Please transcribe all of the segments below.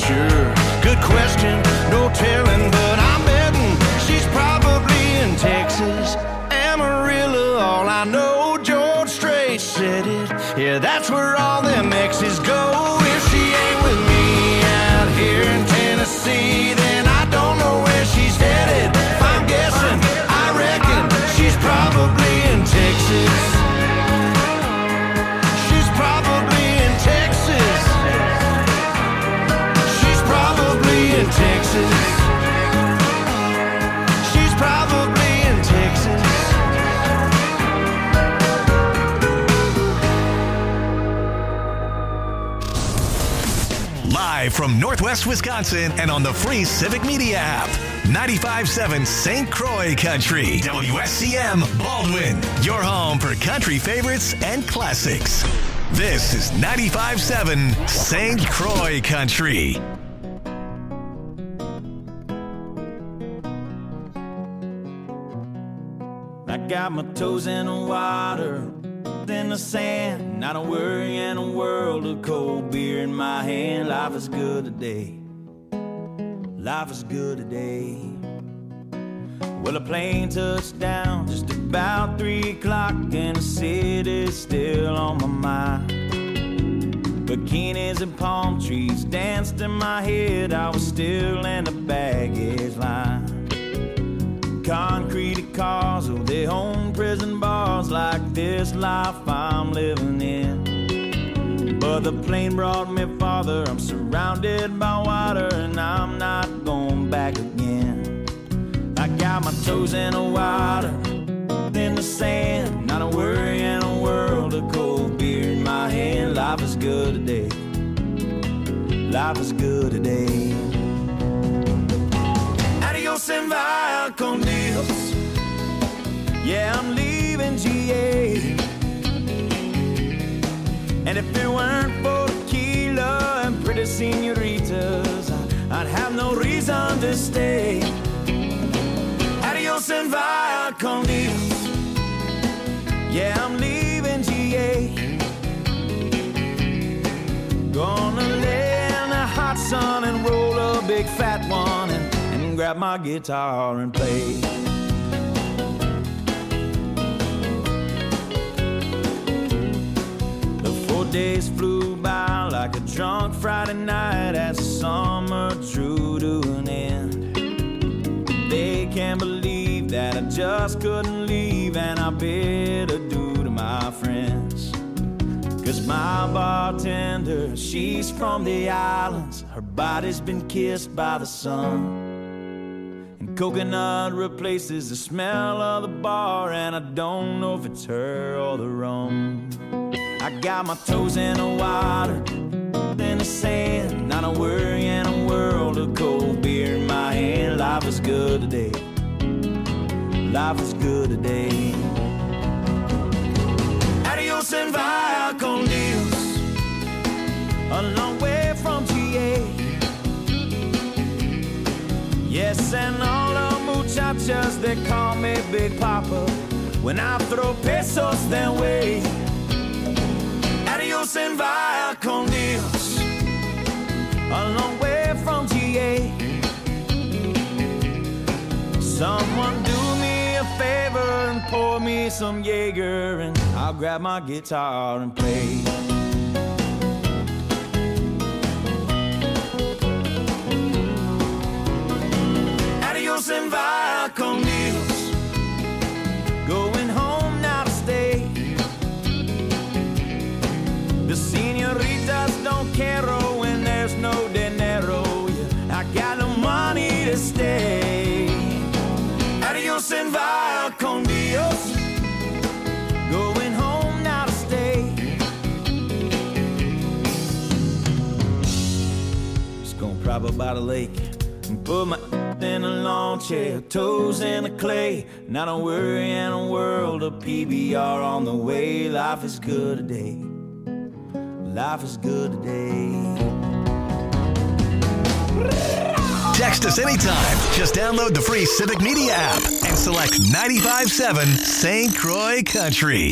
sure. Good question, no telling, but I'm betting she's probably in Texas. Amarillo, all I know, George Strait said it. Yeah, that's where all them exes go. If she ain't with me out here in Tennessee, then I don't know where she's headed. If I'm guessing, I reckon she's probably in Texas. She's probably in Texas. She's probably in Texas. She's probably in Texas. Live from Northwest Wisconsin and on the free Civic Media app. 95.7 St. Croix Country. WSCM Baldwin. Your home for country favorites and classics. This is 95.7 St. Croix Country. I got my toes in the water, in the sand, not a worry in a world of cold beer in my hand. Life is good today. Life is good today. Well, a plane touched down just about 3 o'clock, and the city's still on my mind. Bikinis and palm trees danced in my head. I was still in the baggage line. Concrete cars, oh, they own prison bars like this life I'm living in. But the plane brought me farther. I'm surrounded by water, and I'm not going back again. I got my toes in the water, in the sand, not a worry in a world of cold beer in my hand. Life is good today. Life is good today. Adios and via con Dios. Yeah, I'm leaving GA. And if it weren't for tequila and pretty senoritas, I'd have no reason to stay. Adios and via con Dios. Yeah, I'm leaving GA. Gonna lay in the hot sun and roll a big fat one and grab my guitar and play. The 4 days flew by like a drunk Friday night as the summer drew to an end. They can't believe that I just couldn't leave, and I bid adieu to my friends. 'Cause my bartender, she's from the islands. Her body's been kissed by the sun. Coconut replaces the smell of the bar, and I don't know if it's her or the rum. I got my toes in the water, in the sand, not a worry in a world of cold beer in my hand. Life is good today. Life is good today. Adios and via con Dios. A long way from GA. Yes, and all the muchachas, they call me Big Papa when I throw pesos their way. Adios and via con Dios. A long way from GA. Someone do me a favor and pour me some Jaeger, and I'll grab my guitar and play. And via con Dios. Going home now to stay. The senoritas don't care when there's no dinero. Yeah, I got no money to stay. Adios and via con Dios. Going home now to stay. Just gonna prop up by the lake and put my in a lawn chair, toes in the clay, not a worry in a world of PBR on the way. Life is good today. Life is good today. Text us anytime. Just download the free Civic Media app and select 95.7 St. Croix Country.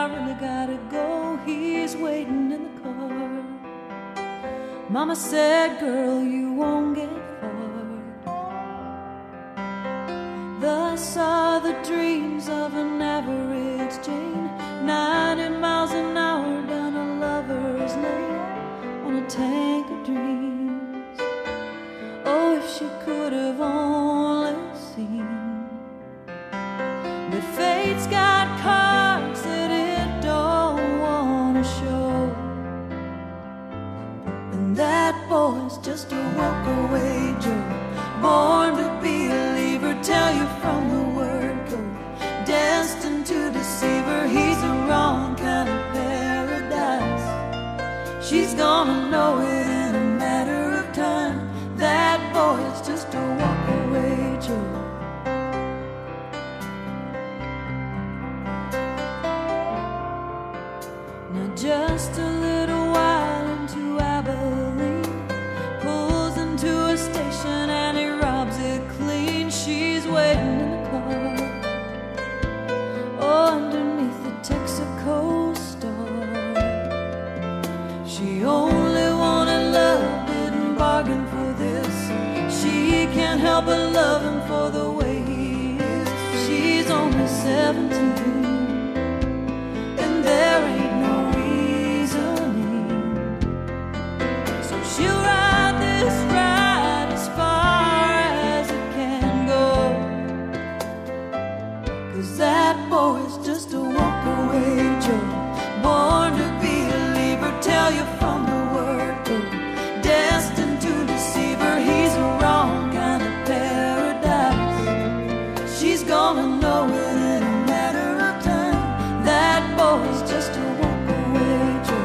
I really gotta go. He's waiting in the car. Mama said, girl, you won't get far. Thus are the dreams of an average Jane, 90 miles an hour down a lover's lane on a tank of dreams. Oh, if she could have only seen. But fate's got cards that it don't want to show. And that boy's just a walk-away Joe, born to be a leaver, tell you from the word go. Destined to deceive her, he's the wrong kind of paradise. She's gonna know it in a matter of time. That boy's just a walk-away Joe. Just a little while into Abilene, pulls into a station and he robs it clean. She's waiting in the car, oh, underneath the Texaco star. She only wanted love, didn't bargain for this. She can't help but love him for the way he is. She's only 17, and there ain't she'll ride this ride as far as it can go. 'Cause that boy's just a walk-away Joe, born to be a leaver, tell you from the word go. Destined to deceive her, he's the wrong kind of paradise. She's gonna know it in a matter of time. That boy's just a walk-away Joe.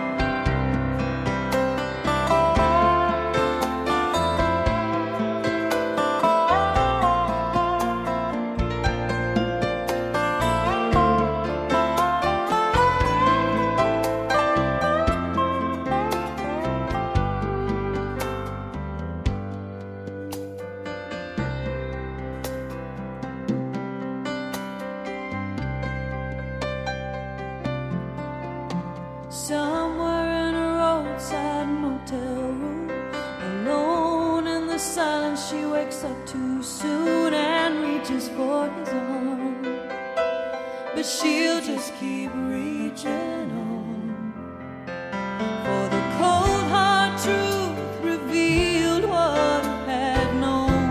Somewhere in a roadside motel room, alone in the silence, she wakes up too soon and reaches for his arm. But she'll just keep reaching on, for the cold hard truth revealed what he had known.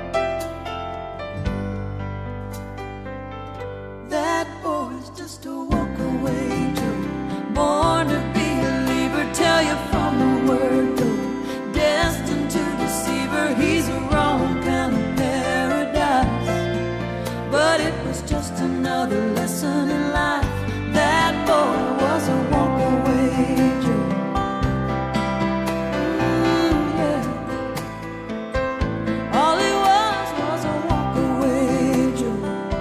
That boy's just a walk-away Joe, born to be a leaver, tell you from the word go. Destined to deceive her, he's the wrong kind of paradise. But it was just another lesson in life. That boy was a walk-away Joe. Yeah. All he was a walk-away Joe.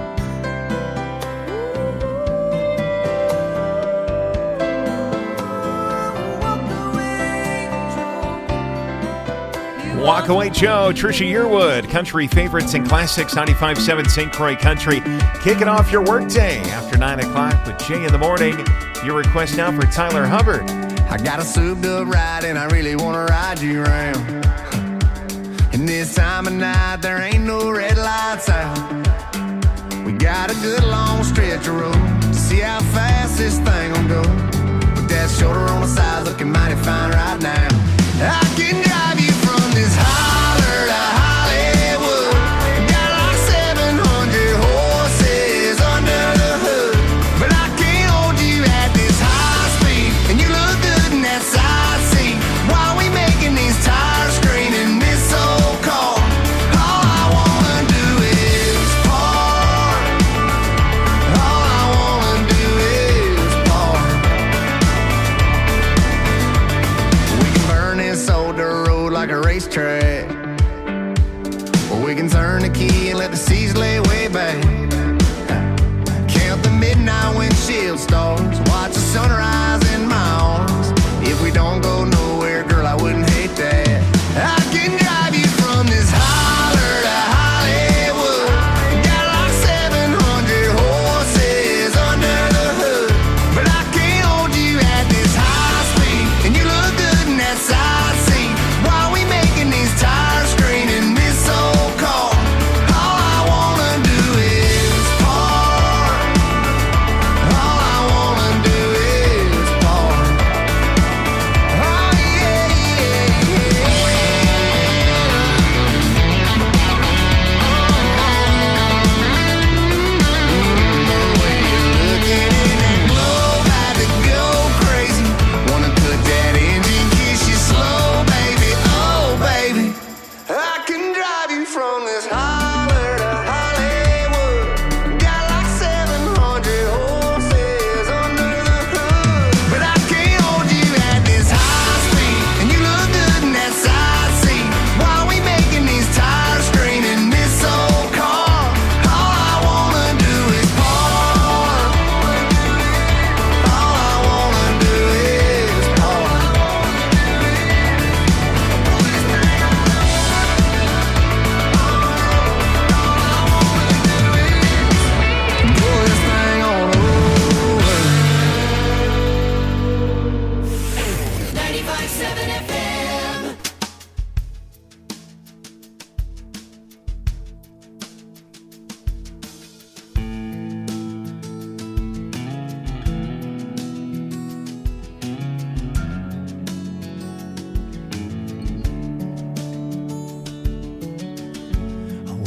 Walkaway Joe, Trisha Yearwood, country favorites and classics, 95.7 St. Croix Country. Kicking off your workday after 9 o'clock with Jay in the morning. Your request now for Tyler Hubbard. I got a souped up ride and I really want to ride you around. And this time of night there ain't no red lights out. We got a good long stretch of road to see how fast this thing gon' go. With that shoulder on the side looking mighty fine right now. I can drive you from this holler to Hollywood. Got like 700 horses under the hood. But I can't hold you at this high speed. And you look good in that side seat. While we making these tires scream in this old car. All I wanna do is park. All I wanna do is park. We can burn this old dirt road like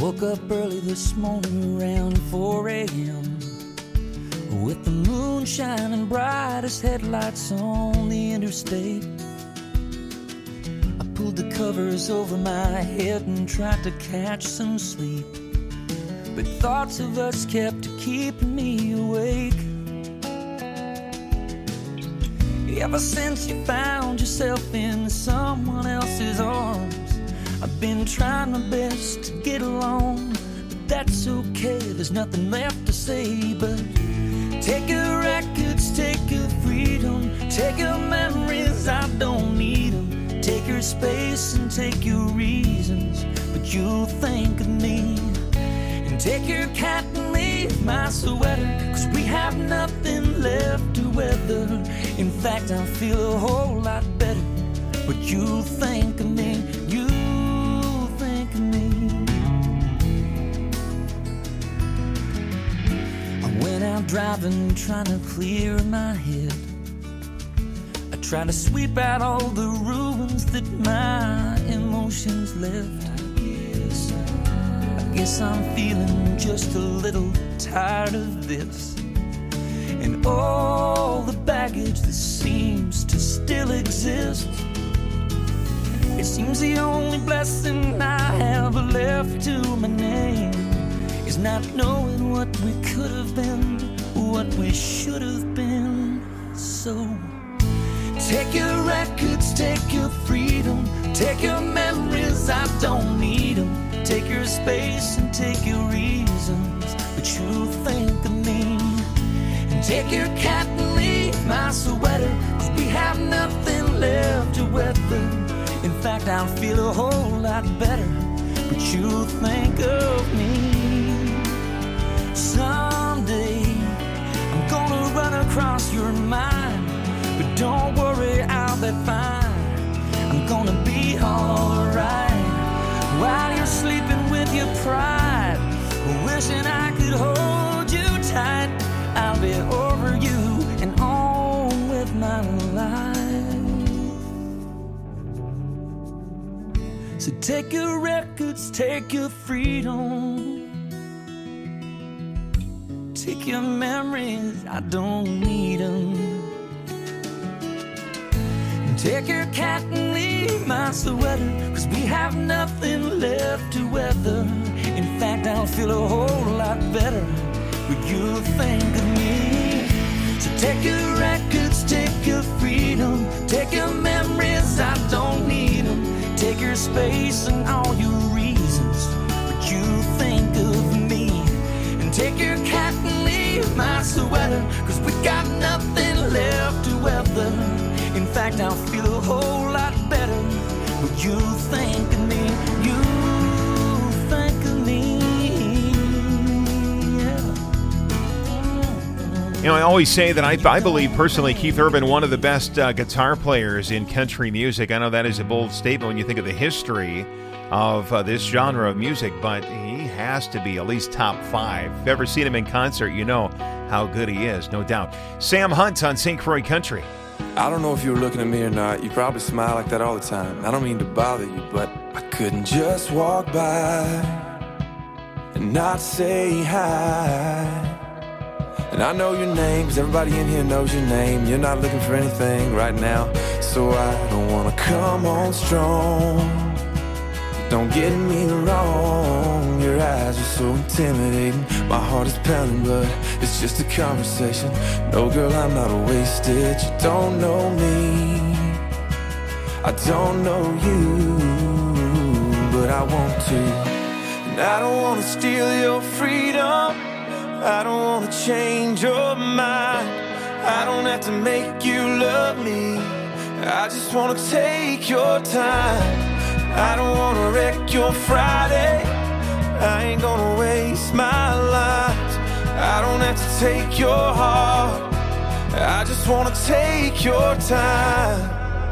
Woke up early this morning around 4 a.m. with the moon shining bright as headlights on the interstate. I pulled the covers over my head and tried to catch some sleep, but thoughts of us kept keeping me awake. Ever since you found yourself in someone else's arms, I've been trying my best to get along, but that's okay, there's nothing left to say but take your records, take your freedom, take your memories, I don't need them. Take your space and take your reasons, but you'll think of me. And take your cat and leave my sweater, 'cause we have nothing left to weather. In fact, I feel a whole lot better, but you'll think of me, you'll think of me. I went out driving, trying to clear my head. I tried to sweep out all the ruins that my emotions left. I guess I'm feeling just a little tired of this, and all the baggage that seems to still exist. It seems the only blessing I have left to my name is not knowing what we could have been, what we should have been. So take your records, take your freedom, take your memories, I don't need them. Take your space and take your reasons, but you think of me. And take your cat and leave my sweater, 'cause we have nothing left to weather. In fact, I'll feel a whole lot better, but you think of me. Someday I'm gonna run across your mind, but don't worry, I'll be fine. I'm gonna be alright while you're sleeping with your pride, wishing I could hold you tight. I'll be over you and on with my life. So take your records, take your freedom, take your memories, I don't need them. Take your cat and leave my sweater, 'cause we have nothing left to weather. In fact, I'll feel a whole lot better when you think of me. So take your records, take your freedom, take your memories, I don't need them. Take your space and all your reasons, but you think of me. And take your cat and leave my sweater, 'cause we got nothing left to weather. In fact, I'll feel a whole lot better, but you think of me, you think of me, yeah. You know, I always say that I believe personally Keith Urban, one of the best guitar players in country music. I know that is a bold statement when you think of the history of this genre of music, but he has to be at least top 5. If you've ever seen him in concert, you know how good he is, no doubt. Sam Hunt on St. Croix Country. I don't know if you were looking at me or not. You probably smile like that all the time. I don't mean to bother you, but I couldn't just walk by and not say hi. And I know your name, 'cause everybody in here knows your name. You're not looking for anything right now, so I don't wanna come on strong. Don't get me wrong, your eyes are so intimidating. My heart is pounding, but it's just a conversation. No, girl, I'm not wasted. You don't know me, I don't know you, but I want to. And I don't want to steal your freedom, I don't want to change your mind. I don't have to make you love me, I just want to take your time. I don't wanna wreck your Friday, I ain't gonna waste my life. I don't have to take your heart, I just wanna take your time.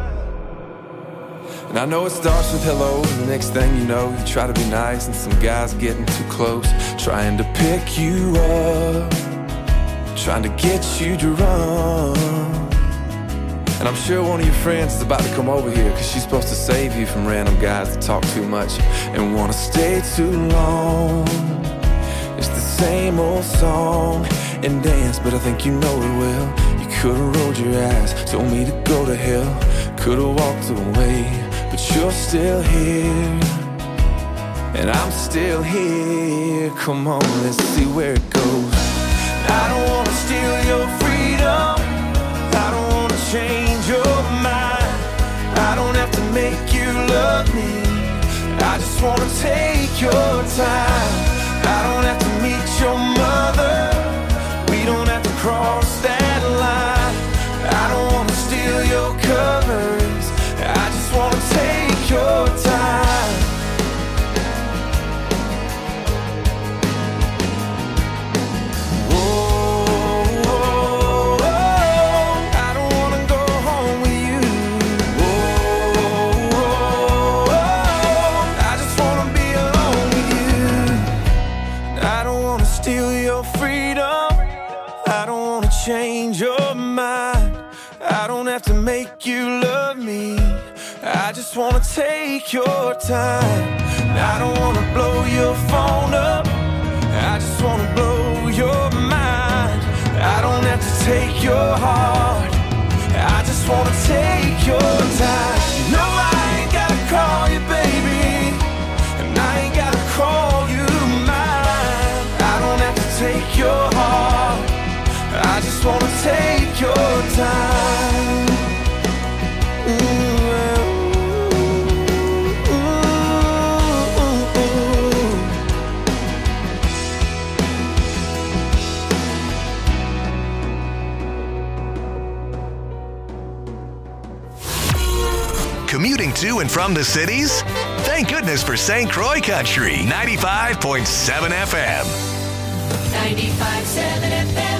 And I know it starts with hello, and the next thing you know, you try to be nice, and some guy's getting too close, trying to pick you up, trying to get you to run. And I'm sure one of your friends is about to come over here, 'cause she's supposed to save you from random guys that talk too much and wanna stay too long. It's the same old song and dance, but I think you know it well. You could've rolled your eyes, told me to go to hell, could've walked away, but you're still here, and I'm still here. Come on, let's see where it goes. I don't wanna steal your freedom, I don't wanna change your mind, I don't have to make you love me, I just wanna take your time. I don't have to meet your mother, we don't have to cross that line. I don't wanna steal your covers, I just wanna take your time. Change your mind, I don't have to make you love me, I just wanna take your time. I don't wanna blow your phone up, I just wanna blow your mind. I don't have to take your heart, I just wanna take your time. No, I ain't gotta call you baby, and I ain't gotta call you mine. I don't have to take your heart, I just wanna take your time. Commuting to and from the cities? Thank goodness for St. Croix Country 95.7 FM. 95.7 FM.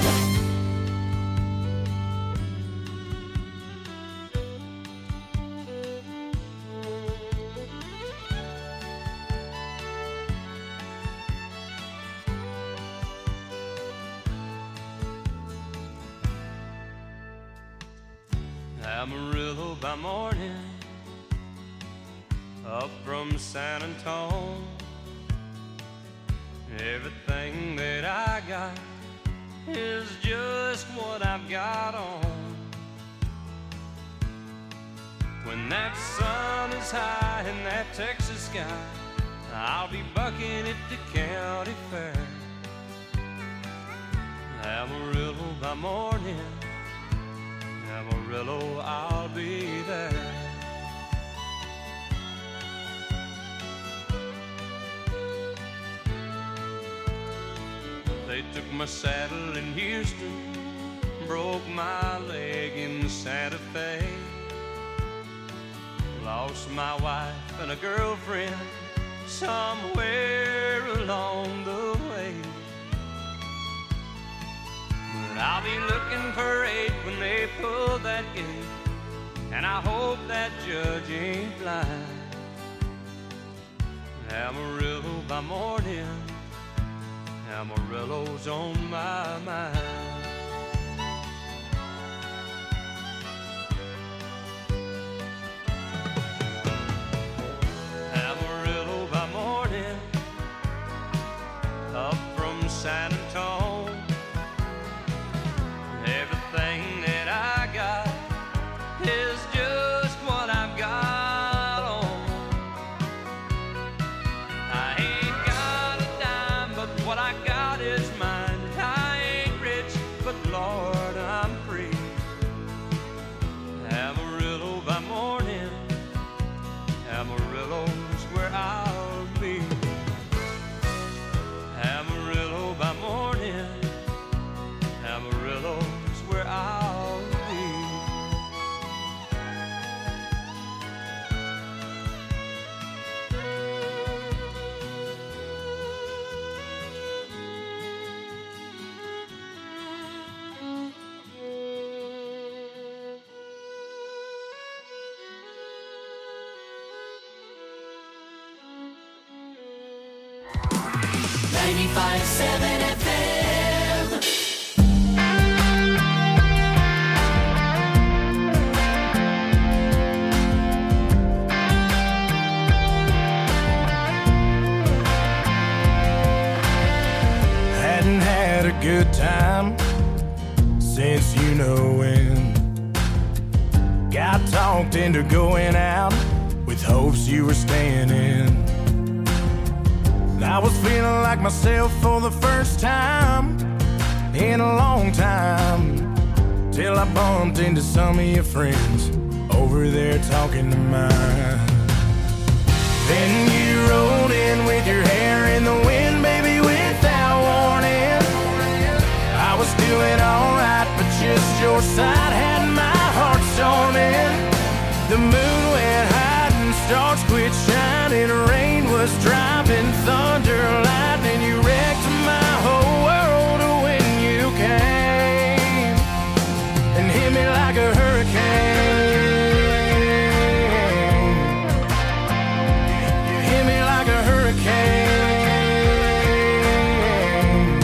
Amarillo by morning, up from San Antonio. Everything that I got is just what I've got on. When that sun is high in that Texas sky, I'll be bucking at the county fair. Amarillo by morning, Amarillo, I'll be there. They took my saddle in Houston, broke my leg in Santa Fe, lost my wife and a girlfriend somewhere along the way. But I'll be looking for 8 when they pull that gate, and I hope that judge ain't blind. Amarillo by morning, Amarillo's on my mind. Amarillo by morning, up from San Antonio. Everything that I got is just what I've got on. I ain't got a dime, but what I got is mine. I ain't rich, going. Got talked into going out with hopes you were staying in. I was feeling like myself for the first time in a long time, till I bumped into some of your friends over there talking to mine. Then you rolled in with your hair in the wind, baby, without warning. I was doing alright, but just your side had my heart storming. The moon went high and stars quit shining. Rain was driving, thunder, lightning. You wrecked my whole world when you came and hit me like a hurricane. You hit me like a hurricane.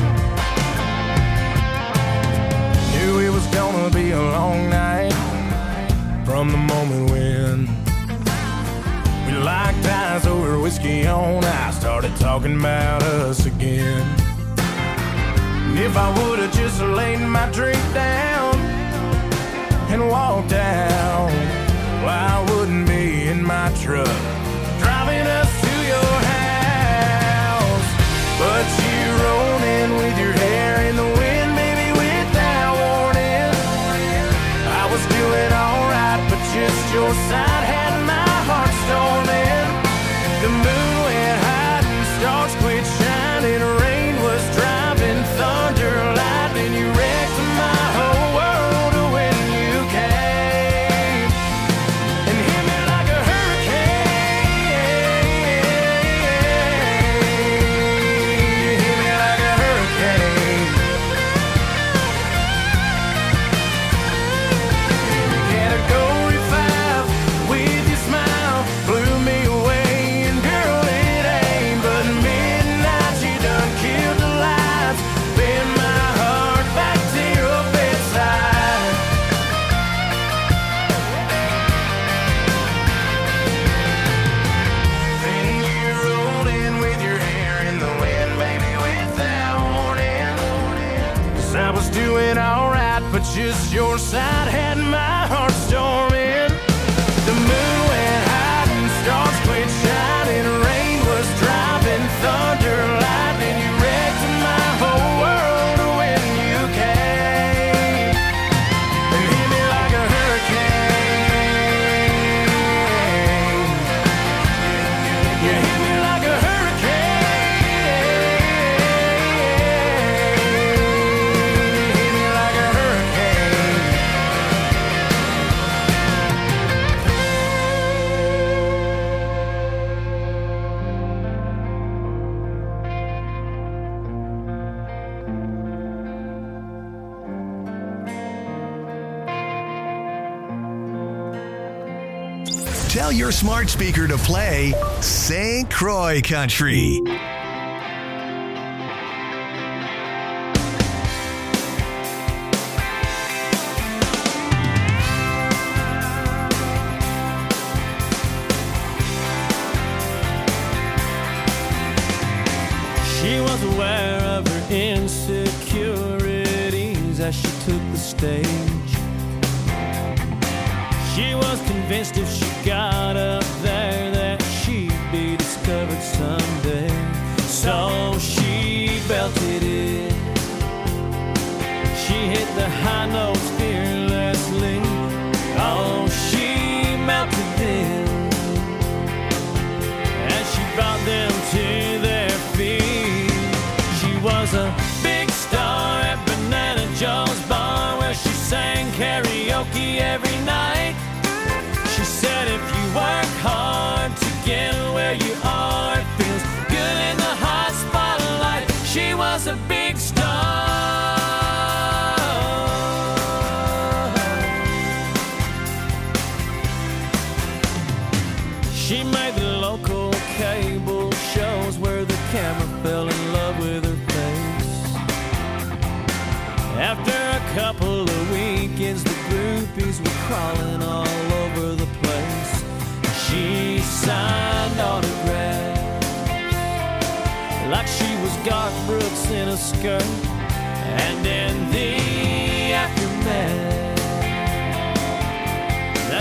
Knew it was gonna be a long night from the moment when we locked eyes over whiskey on ice, started talking about us again. And if I would've just laid my drink down and walked out, well, I wouldn't be in my truck driving us to your house. But you rolled in with your hair in the wind, baby, without warning. I was doing alright, but just your side had my heart storming. The moon went high and stars quit shining. Rain was driving, thunder, lightning. You wrecked my whole world when you came and hit me like a hurricane. You hit me like a hurricane. Category 5 with your smile blew me away. And girl, it ain't but midnight. You done killed the lights, bend my heart back to your bedside. Then you rolled in with your hair in the wind, baby, without warning. 'Cause I was doing alright, but just your side had my heart storming. The moon went high and stars quit shining. Rain was driving, thunder, lightning. You wrecked my whole world when you came and hit me like a hurricane. You hit me like a hurricane. You hit me like a hurricane. Tell your smart speaker to play St. Croix Country. She was aware of her insecurities as she took the stage. She was convinced if she got up there that she'd be discovered someday. So she belted it. She hit the high notes fearlessly. Oh, she melted them as she brought them to their feet. She was a big star at Banana Joe's bar, where she sang karaoke every night. She said if you work hard to get where you are, it feels good in the hot spotlight. She was a big star. She made the local cable shows where the camera fell in love with her face. After a couple of weekends, the groupies were crawling all over the place. She signed autographs like she was Garth Brooks in a skirt. And in the aftermath,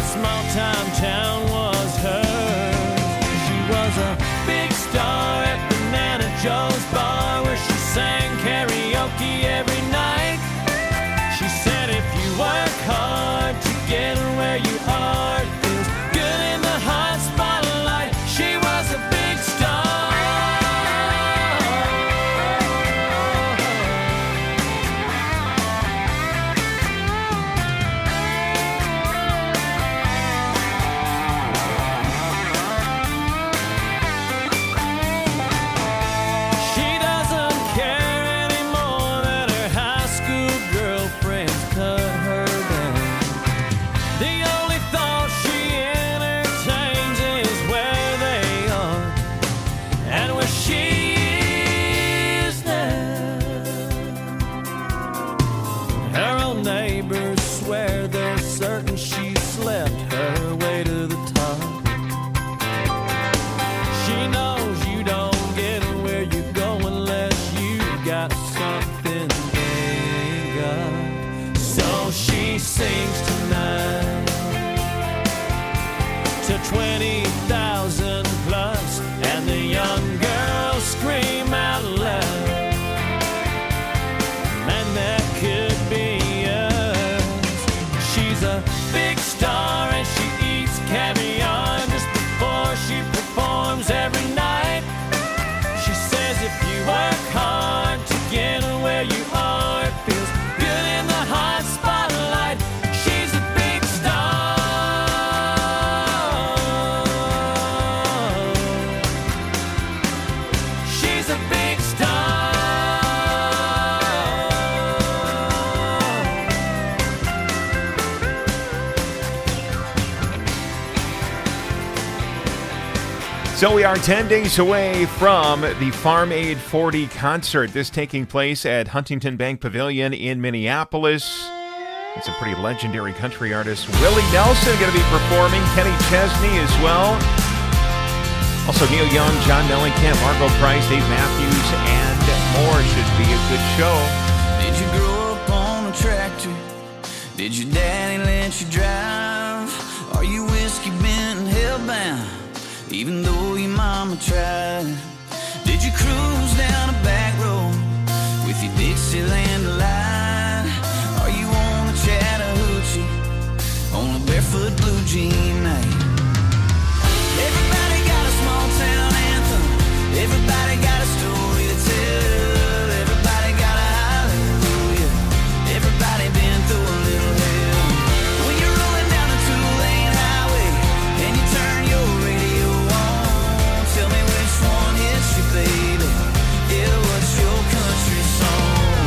small town was hers. She was a big star at Banana Joe's bar where she sang karaoke every night. She said if you work hard to get where you are, it feels good in the hot spotlight. She was a big star. Sings tonight to 20,000 plus, and the young girls scream out loud, man, that could be us. She's a big star and she eats caviar just before she performs every night. She says if you work hard to get where you are, it feels good in the hot spotlight. She's a big star. She's a big star. So we are 10 days away from the Farm Aid 40 concert. This taking place at Huntington Bank Pavilion in Minneapolis. It's a pretty legendary country artist. Willie Nelson going to be performing. Kenny Chesney as well. Also Neil Young, John Mellencamp, Margot Price, Dave Matthews, and more. Should be a good show. Did you grow up on a tractor? Did your daddy let you drive? Are you whiskey bent and hellbound, even though your mama tried? Did you cruise down a back road with your Dixieland delight? Are you on the Chattahoochee on a barefoot blue jean night? Everybody got a small town anthem. Everybody got a story to tell. Everybody got a hallelujah. Everybody been through a little hell. When you're rolling down a two-lane highway and you turn your radio on, tell me which one hits you, baby. Yeah, what's your country song?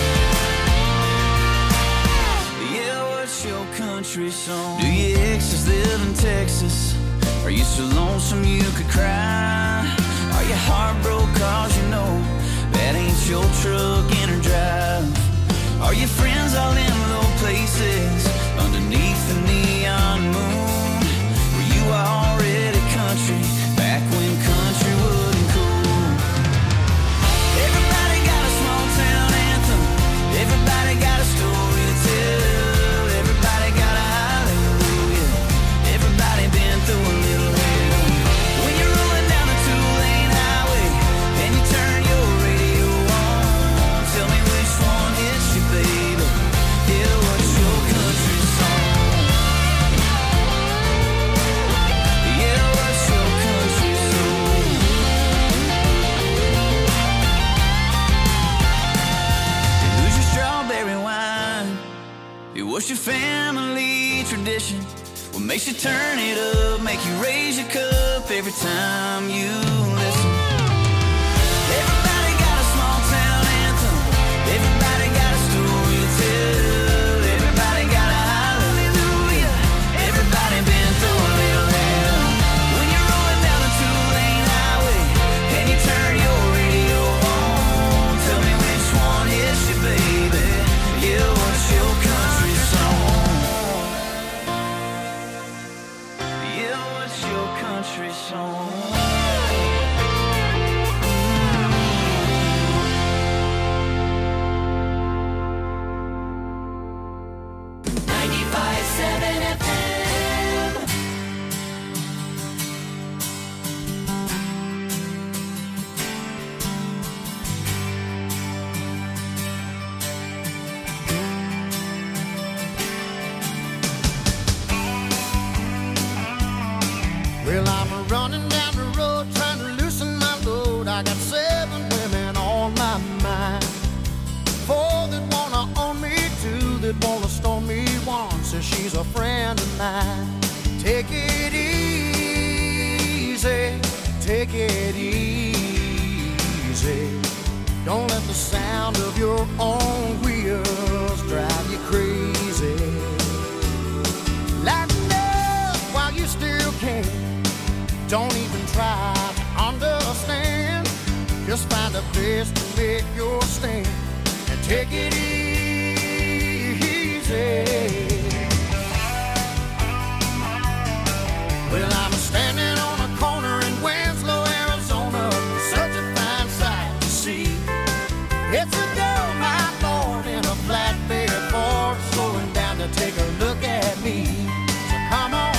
Yeah, what's your country song? Do your exes live in Texas? Are you so lonesome you could cry? Are you heartbroken cause you know that ain't your truck in her drive? Are your friends all in low places underneath the neon moon? Were you already country back when country wasn't cool? Everybody got a small town anthem. Everybody got a story to tell. Everybody got a hallelujah. Everybody been through a little hell. When you're rolling down a two-lane highway and you turn your radio on, tell me which one hits you, baby. Yeah, what's your country song? Yeah, what's your country song? And who's your strawberry wine? It was your family tradition. What makes you turn it up, make you raise your cup every time you listen? Everybody got a small town anthem. Everybody got a story to tell. Everybody got a hallelujah. Everybody been through a little hell. When you're rolling down a two-lane highway and you turn your radio on, tell me which one hits you, baby. Yeah, what's your country song? Yeah, what's your country song? Well, I'm running down the road trying to loosen my load. I got 7 women on my mind. 4 that wanna own me, 2 that wanna stone me, 1 says she's a friend of mine. Take it easy, take it easy. Don't let the sound of your own wheels drive you crazy. Lighten up while you still can. Don't even try to understand. Just find a place to make your stand and take it easy. Well, I'm standing on a corner in Winslow, Arizona, such a fine sight to see. It's a dull night morning in a flatbed Ford, slowing down to take a look at me. So come on,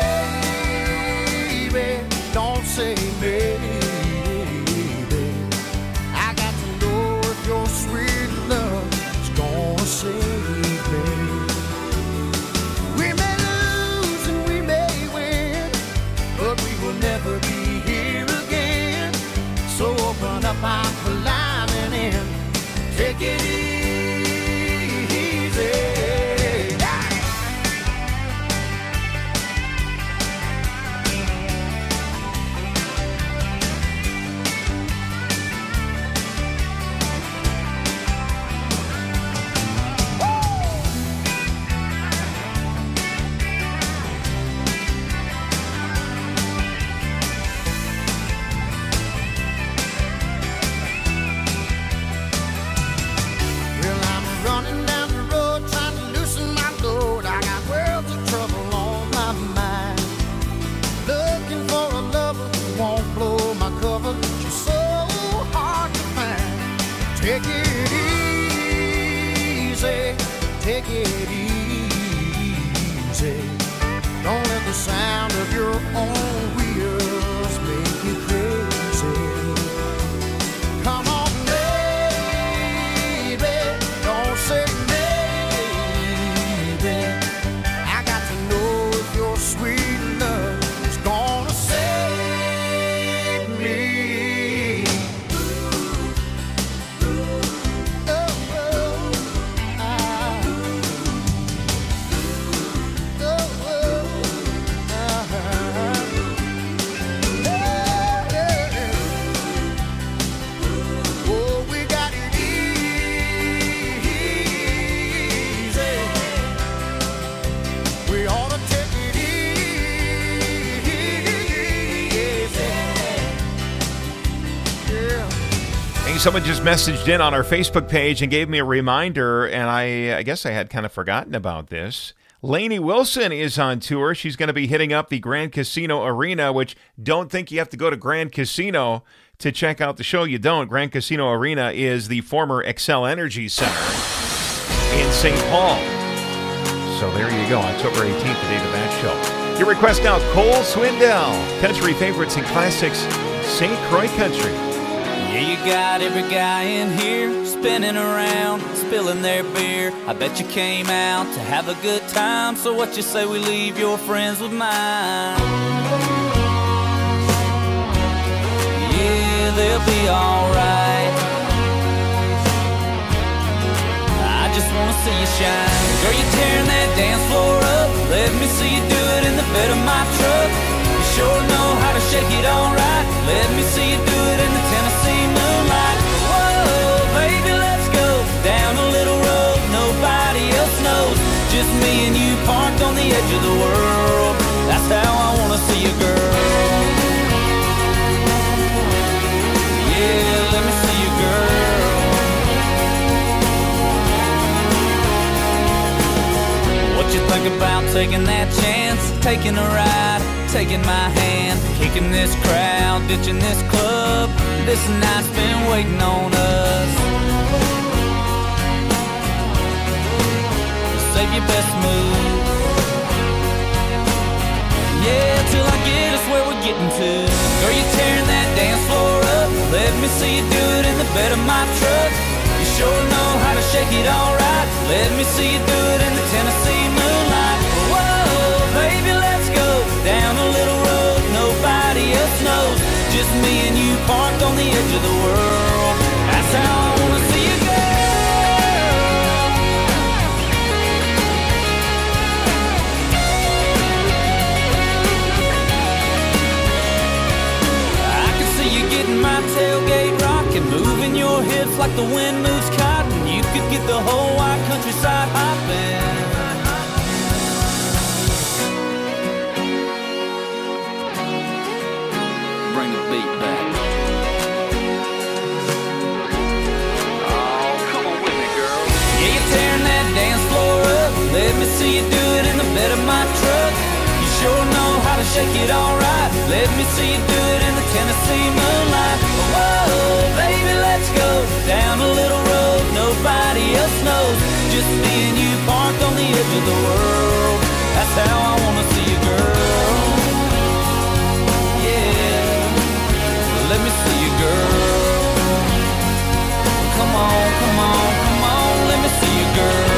baby, don't say maybe. I got to know if your sweet love is gonna save me. We may lose and we may win, but we will never be here again. So open up, I'm climbing in. Take it easy. Take it easy, take it easy. Don't let the sound of your own wheels make you crazy. Come on, baby, don't say maybe. I got to know if your sweet love is gonna save me. Someone just messaged in on our Facebook page and gave me a reminder, and I guess I had kind of forgotten about this. Lainey Wilson is on tour. She's going to be hitting up the Grand Casino Arena, which don't think you have to go to Grand Casino to check out the show. You don't. Grand Casino Arena is the former Xcel Energy Center in St. Paul. So there you go, October 18th, the date of that show. Your request now, Cole Swindell, country favorites and classics, St. Croix Country. Yeah, you got every guy in here spinning around, spilling their beer. I bet you came out to have a good time, so what you say we leave your friends with mine? Yeah, they'll be alright. I just wanna see you shine. Girl, you tearing that dance floor up. Let me see you do it in the bed of my truck. You sure know how to shake it alright. Let me see you do it in the Tennessee moonlight. Whoa, baby, let's go down a little road nobody else knows. Just me and you parked on the edge of the world. That's how I wanna see you, girl. Yeah, let me see you, girl. What you think about taking that chance, taking a ride, taking my hand, kicking this crowd, ditching this club? This night's been waiting on us. Save your best move. Yeah, till I get us where we're getting to. Girl, you tearing that dance floor up. Let me see you do it in the bed of my truck. You sure know how to shake it alright. Let me see you do it in the Tennessee moonlight. Whoa, baby, let's go down a little road like the wind moves cotton. You could get the whole wide countryside hopping. Bring the beat back. Oh, come on with me, girl. Yeah, you're tearing that dance floor up. Let me see you do it in the bed of my truck. You sure know how to shake it all right. Let me see you do it in the Tennessee moonlight. Whoa, baby, let's go down a little road nobody else knows. Just me and you parked on the edge of the world. That's how I wanna see you, girl. Yeah, let me see you, girl. Come on, come on, come on, let me see you, girl.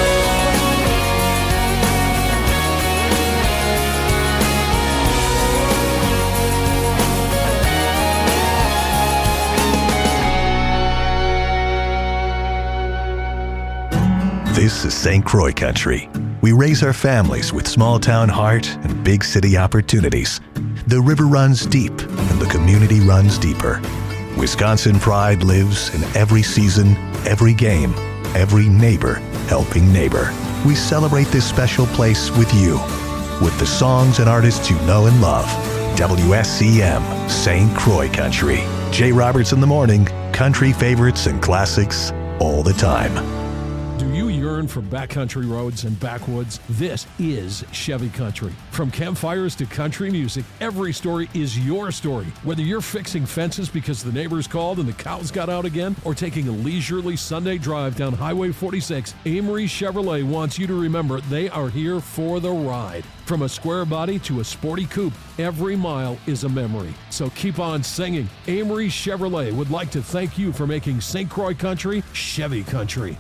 This is St. Croix country. We raise our families with small town heart and big city opportunities. The river runs deep and the community runs deeper. Wisconsin pride lives in every season, every game, every neighbor helping neighbor. We celebrate this special place with you, with the songs and artists you know and love. WSCM, St. Croix country. Jay Roberts in the morning, country favorites and classics all the time. Do you yearn for backcountry roads and backwoods? This is Chevy Country. From campfires to country music, every story is your story. Whether you're fixing fences because the neighbors called and the cows got out again, or taking a leisurely Sunday drive down Highway 46, Amory Chevrolet wants you to remember they are here for the ride. From a square body to a sporty coupe, every mile is a memory. So keep on singing. Amory Chevrolet would like to thank you for making St. Croix Country Chevy Country.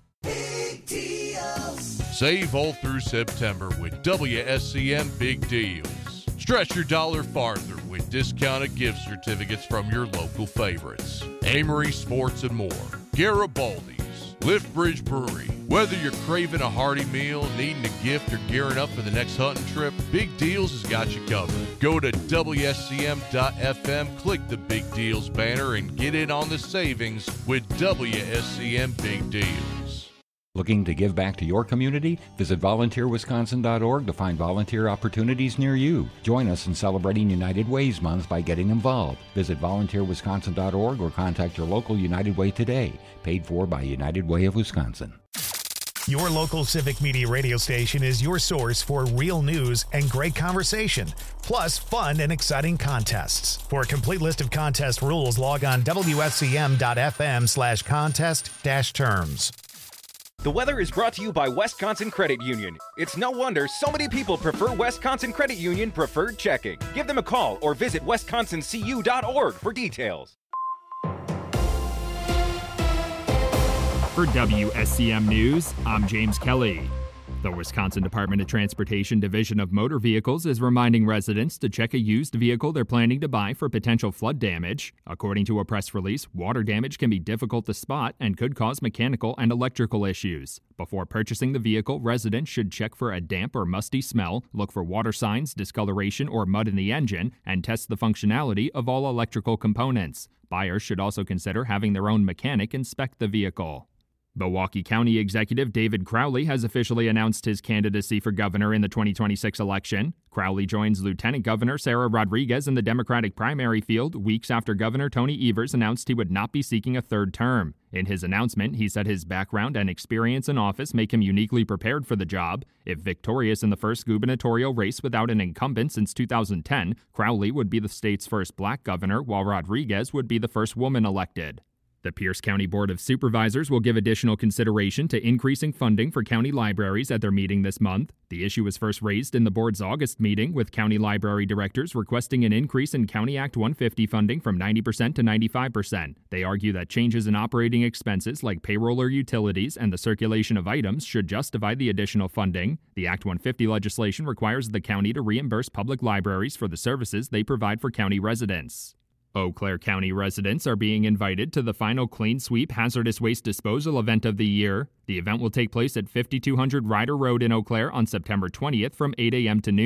Save all through September with WSCM Big Deals. Stretch your dollar farther with discounted gift certificates from your local favorites. Amory Sports and more, Garibaldi's, Liftbridge Brewery. Whether you're craving a hearty meal, needing a gift, or gearing up for the next hunting trip, Big Deals has got you covered. Go to WSCM.FM, click the Big Deals banner, and get in on the savings with WSCM Big Deals. Looking to give back to your community? Visit volunteerwisconsin.org to find volunteer opportunities near you. Join us in celebrating United Way's Month by getting involved. Visit volunteerwisconsin.org or contact your local United Way today. Paid for by United Way of Wisconsin. Your local Civic Media radio station is your source for real news and great conversation, plus fun and exciting contests. For a complete list of contest rules, log on WSCM.FM/contest-terms. The weather is brought to you by Wisconsin Credit Union. It's no wonder so many people prefer Wisconsin Credit Union Preferred Checking. Give them a call or visit wisconsincu.org for details. For WSCM News, I'm James Kelly. The Wisconsin Department of Transportation Division of Motor Vehicles is reminding residents to check a used vehicle they're planning to buy for potential flood damage. According to a press release, water damage can be difficult to spot and could cause mechanical and electrical issues. Before purchasing the vehicle, residents should check for a damp or musty smell, look for water signs, discoloration, or mud in the engine, and test the functionality of all electrical components. Buyers should also consider having their own mechanic inspect the vehicle. Milwaukee County Executive David Crowley has officially announced his candidacy for governor in the 2026 election. Crowley joins Lieutenant Governor Sarah Rodriguez in the Democratic primary field weeks after Governor Tony Evers announced he would not be seeking a third term. In his announcement, he said his background and experience in office make him uniquely prepared for the job. If victorious in the first gubernatorial race without an incumbent since 2010, Crowley would be the state's first black governor, while Rodriguez would be the first woman elected. The Pierce County Board of Supervisors will give additional consideration to increasing funding for county libraries at their meeting this month. The issue was first raised in the board's August meeting, with county library directors requesting an increase in County Act 150 funding from 90% to 95%. They argue that changes in operating expenses like payroll or utilities and the circulation of items should justify the additional funding. The Act 150 legislation requires the county to reimburse public libraries for the services they provide for county residents. Eau Claire County residents are being invited to the final Clean Sweep Hazardous Waste Disposal event of the year. The event will take place at 5200 Ryder Road in Eau Claire on September 20th from 8 a.m. to noon.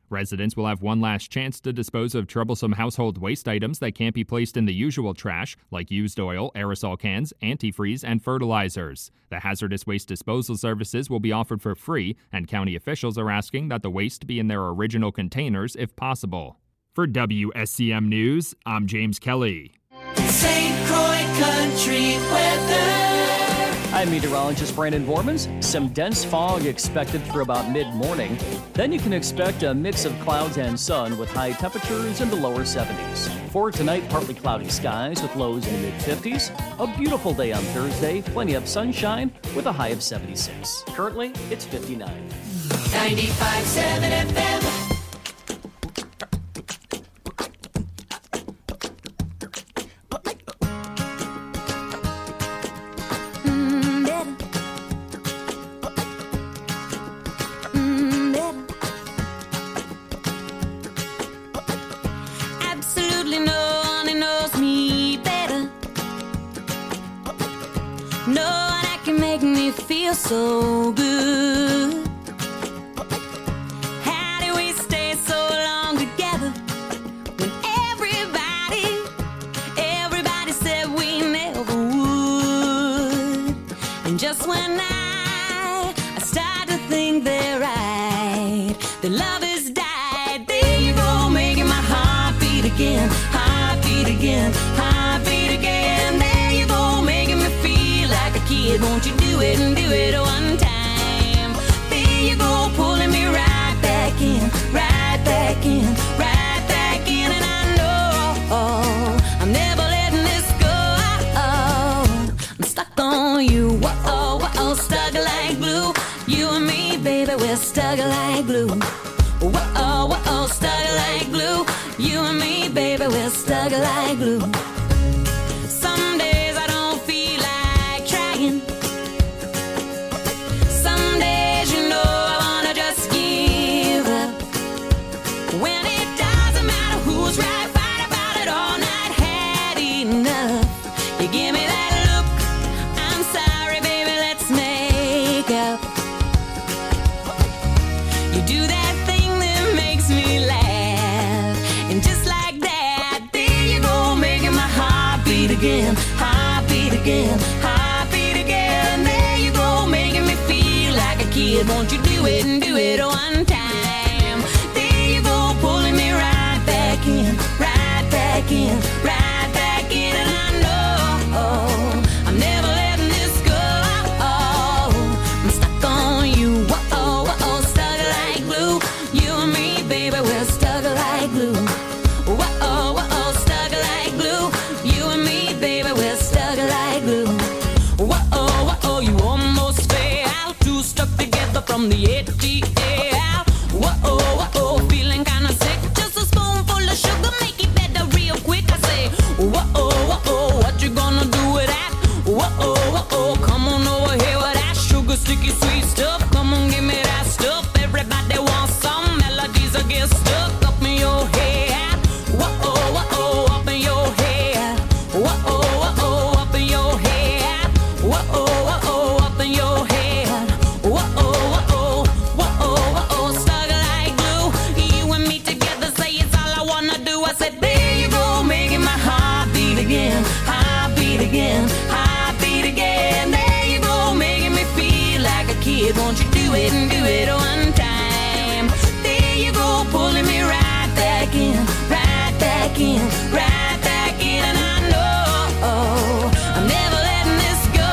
Residents will have one last chance to dispose of troublesome household waste items that can't be placed in the usual trash, like used oil, aerosol cans, antifreeze, and fertilizers. The hazardous waste disposal services will be offered for free, and county officials are asking that the waste be in their original containers if possible. For WSCM News, I'm James Kelly. St. Croix Country weather. I'm meteorologist Brandon Vormans. Some dense fog expected through about mid-morning. Then you can expect a mix of clouds and sun with high temperatures in the lower 70s. For tonight, partly cloudy skies with lows in the mid-50s. A beautiful day on Thursday, plenty of sunshine with a high of 76. Currently, it's 59. 95.7 FM. So good. How do we stay so long together when everybody said we never would? And just when I start to think they're right, the love has died. There you go, making my heart beat again, heart beat again, heart beat again. There you go, making me feel like a kid. Won't you do it and do it one time? There you go, pulling me right back in, right back in, right back in. And I know I'm never letting this go. I'm stuck on you, whoa, stuck like glue. You and me, baby, we're stuck like glue. Whoa, stuck like glue. You and me, baby, we're stuck like glue. Some days I don't feel like trying. Some days, you know, I wanna just give up. When it doesn't matter who's right, fight about it all night, had enough. You give me that look, I'm sorry, baby, let's make up. You do that thing that makes me laugh, and just like that, there you go, making my heart beat again, heart beat again, heart beat again. There you go, making me feel like a kid. Won't you do it and do it one time? There you go, pulling me right back in, right back in, right back in. And I know I'm never letting this go. I'm stuck on you, whoa, stuck like glue. You and me, baby, we're stuck like glue. Whoa, stuck like glue. You and me, baby, we're stuck like glue. Whoa, you almost fell. Two stuck together from the ATL. Whoa, feeling kinda sick. Just a spoonful of sugar, make it better real quick. I say, whoa, what you gonna do with that? Whoa, come on over here with that sugar, sticky, sweet stuff. Come on, give me that stuff. Everybody wants some melodies that get stuck up in your head. Whoa, up in your head. Whoa, up in your head. Whoa, up in your head. Whoa, stuck like glue. You and me together, say it's all I wanna do. I said, there you go, making my heart beat again, heart beat again, heart beat again. There you go, making me feel like a kid. Won't you do it and do it one time? There you go, pulling me right back in, right back in, right back in. And I know I'm never letting this go.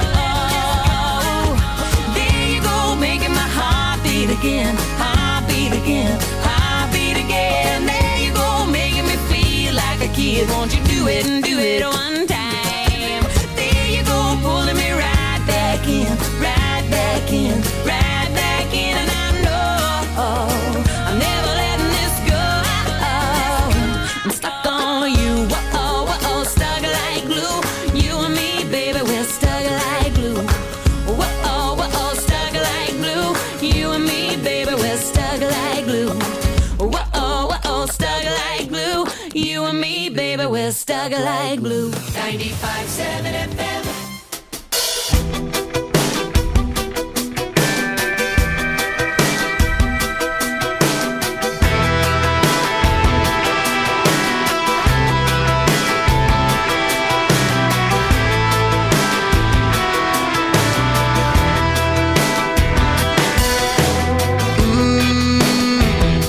There you go, making my heart beat again, heart beat again, heart beat again. There you go, making me feel like a kid. Won't you do it and do it one time? There you go, pulling me right back in, right back in, right back in. And I know I'm never letting this go. I'm stuck on you, whoa, stuck like glue. You and me, baby, we're stuck like glue. Whoa, stuck like glue. You and me, baby, we're stuck like glue. Whoa, stuck like glue. You and me, baby, we're stuck like glue. 95.7 FM.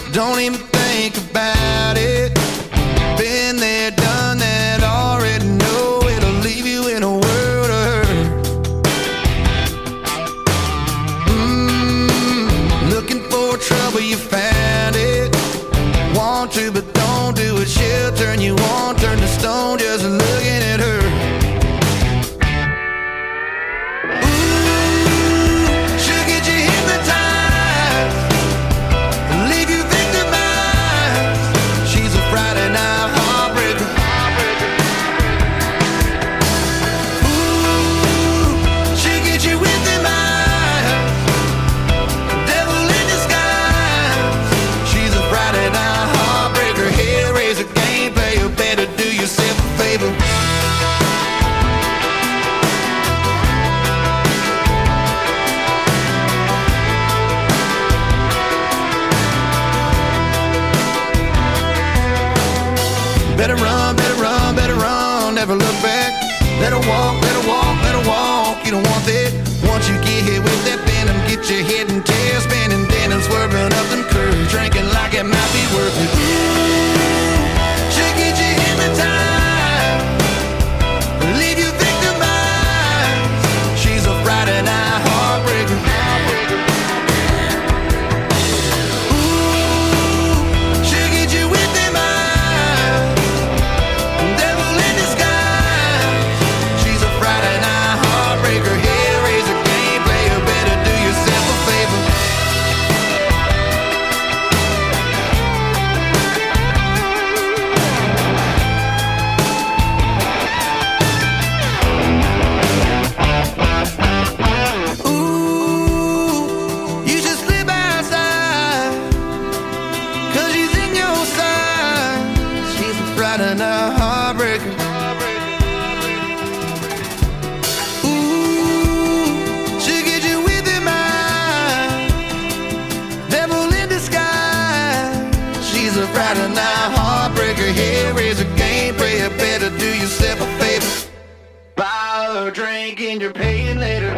don't even think about it. Been there, done that, already know it'll leave you in a world of hurt. Looking for trouble, you found it. Want to, but don't do it. She'll turn you on, turn to stone, just looking at her. Better run, never look back. Let her walk, you don't want that. Once you get hit with that venom, get your head and tail spinning, then and swerving up them curves, drinking like it might be worth it. She'll get you hypnotized, leave you victimized. She's a Friday night heartbreaker. Better do yourself a favor. Buy her a drink and you're paying later.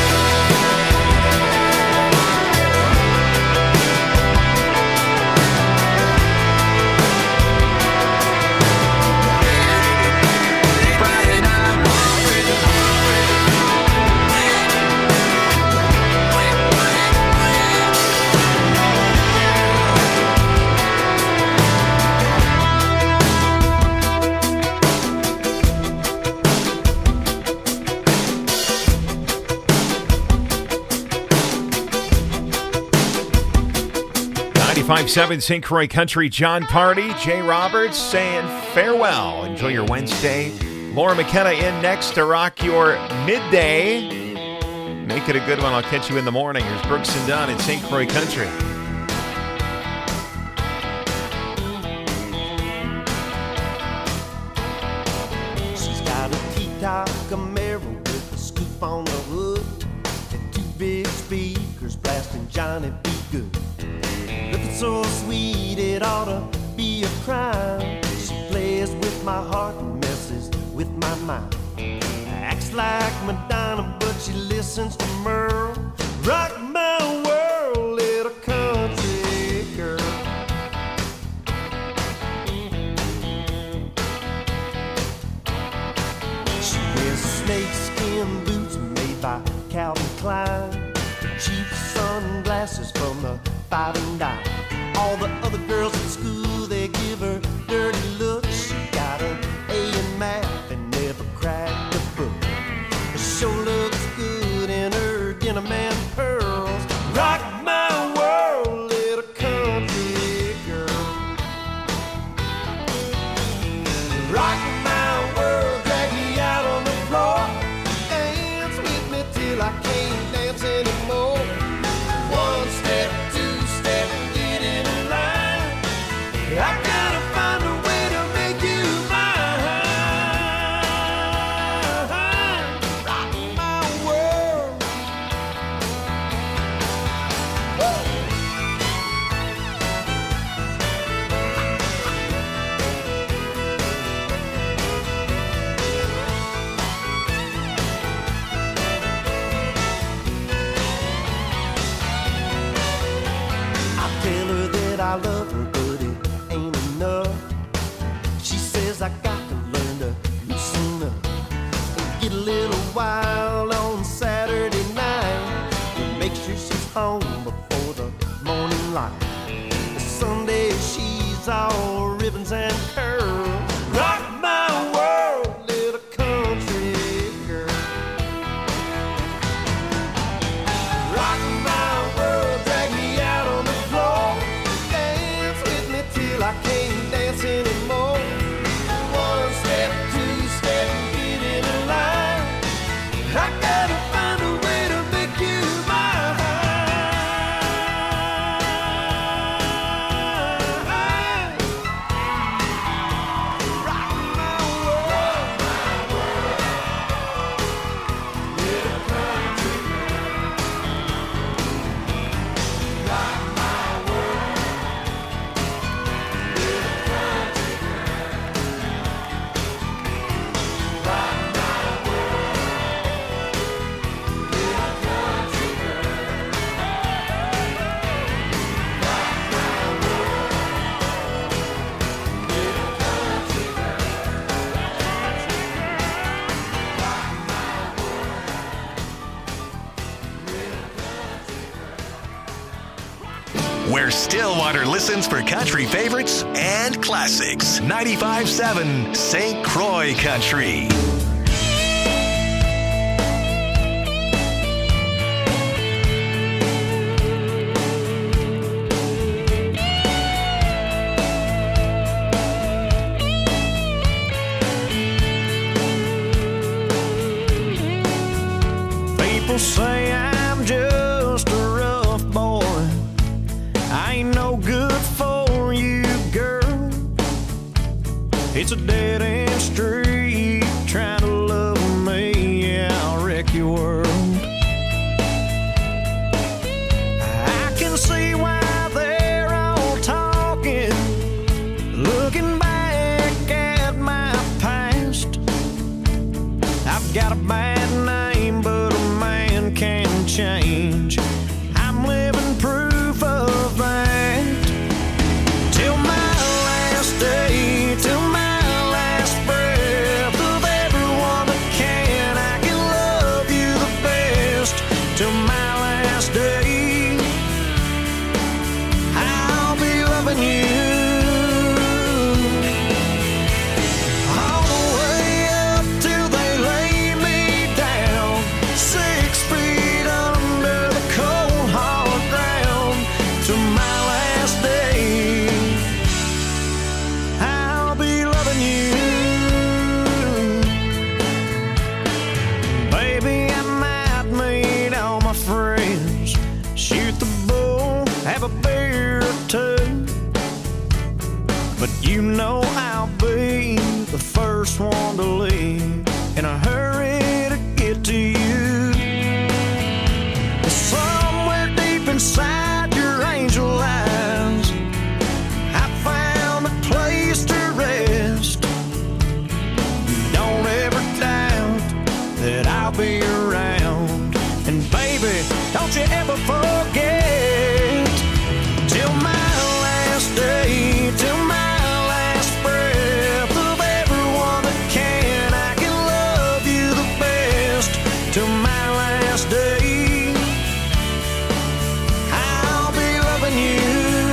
.7 St. Croix Country, John Party, Jay Roberts saying farewell. Enjoy your Wednesday. Laura McKenna in next to rock your midday. Make it a good one. I'll catch you in the morning. Here's Brooks and Dunn in St. Croix Country. She's got a T-top Camaro with a scoop on the hood and two big speakers blasting Johnny B. Good. Looking so sweet, it ought to be a crime. She plays with my heart and messes with my mind. Acts like Madonna, but she listens to Merle. Rock my world, little country girl. She wears snakeskin boots made by Calvin Klein, cheap sunglasses from the 5 and dime. All the other girls at school, they give her dirty looks. She got an A in math and never cracked a book. She sure looks good in her denim and pearls. Rock my world, little country girl. Rock my world, drag me out on the floor. Dance with me till I can't dance anymore. One step, two step, get in line. I love her, but it ain't enough. She says I got to learn to loosen up and get a little wild on Saturday night, to make sure she's home before the morning light. Sunday she's all ribbons and curls. Rock my world, little country girl. Rock my world, drag me out on the floor. Dance with me till I can't dance anymore. One step, two step, get in a line. I gotta find a way to make you mine. Rock my world, little country girl. Rock my world, little country girl. Rock my world, little country girl. Rock my world, little country Where Stillwater listens for country favorites and classics. 95.7 St. Croix Country. People say I'm just a rough boy. I ain't no good for you, girl. It's a dead end street trying to love me. Yeah, I'll wreck your world. I can see why they're all talking, looking back at my past. I've got a bad name, but a man can change. I'm living proof of that. Till my last day, till my last breath of everyone that can, I can love you the best. Till my last day, I'll be loving you. All the way up till they lay me down, 6 feet under the cold hard ground. Till my last day, I'll be loving you. Baby, I might meet all my friends, shoot the bull, have a beer or two, but you know I'll be the first one to leave, in a hurry to get to you. Somewhere deep inside your angel eyes, I found a place to rest. Don't ever doubt that I'll be around. And baby, don't you ever forget, till my last day, till my last breath of everyone that can, I can love you the best. Till my last day, I'll be loving you.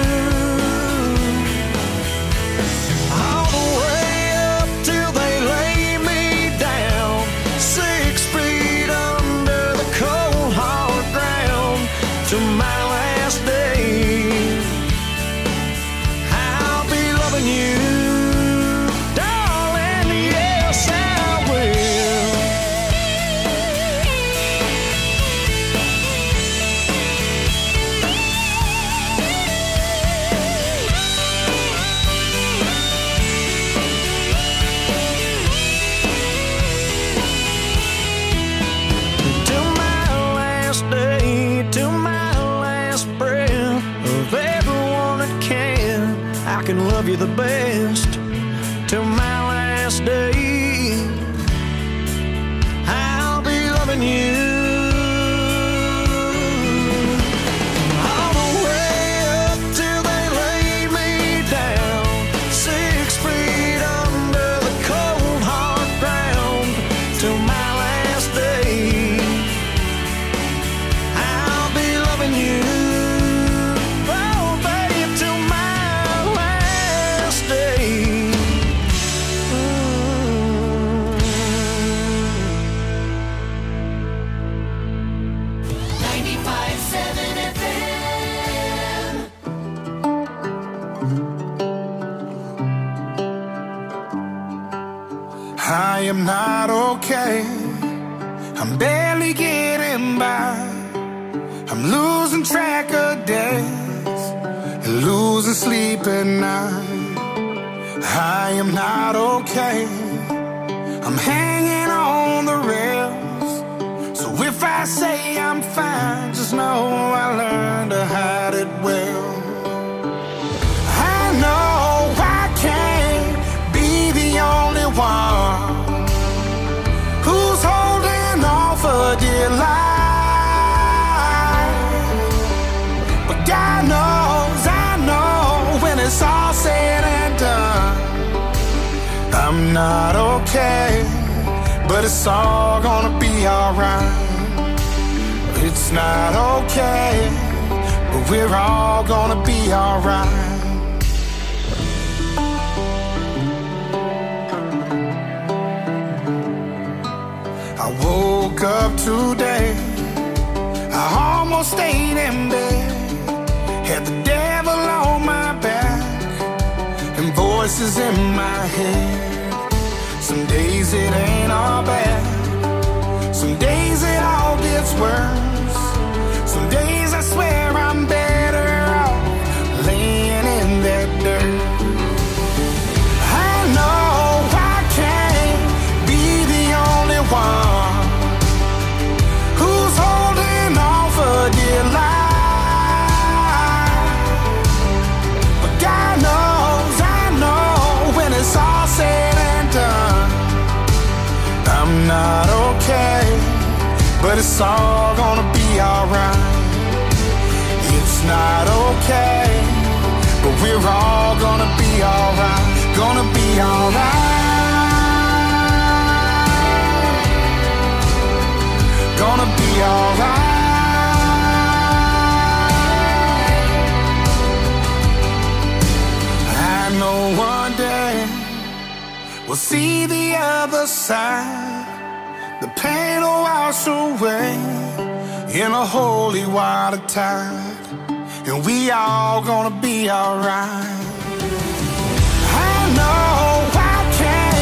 All the way up till they lay me down, 6 feet under the cold hard ground. Till my last day, I'll be loving you, darling. Yes, I will. Till my last day, till my last breath of everyone that can, I can love you the best. Till my last day, I'll be loving you. All the way up till they lay am not okay. I'm barely getting by. I'm losing track of days and losing sleep at night. I am not okay. I'm hanging on the rails. So if I say I'm fine, just know I learned to hide it well. I know I can't be the only one who's holding on for dear life. But God knows, I know, when it's all said and done, I'm not okay, but it's all gonna be alright. It's not okay, but we're all gonna be alright. I woke up today, I almost stayed in bed, had the devil on my back and voices in my head. Some days it ain't all bad, some days it all gets worse. Some days I swear I'm better off laying in that dirt. I know I can't be the only one who's holding on for dear life. But God knows, I know, when it's all said and done, I'm not okay, but it's all gonna be alright. It's not okay, but we're all gonna be alright. Gonna be alright. Gonna be alright. I know one day we'll see the other side. The pain will wash away in a holy water tide, and we all gonna be alright.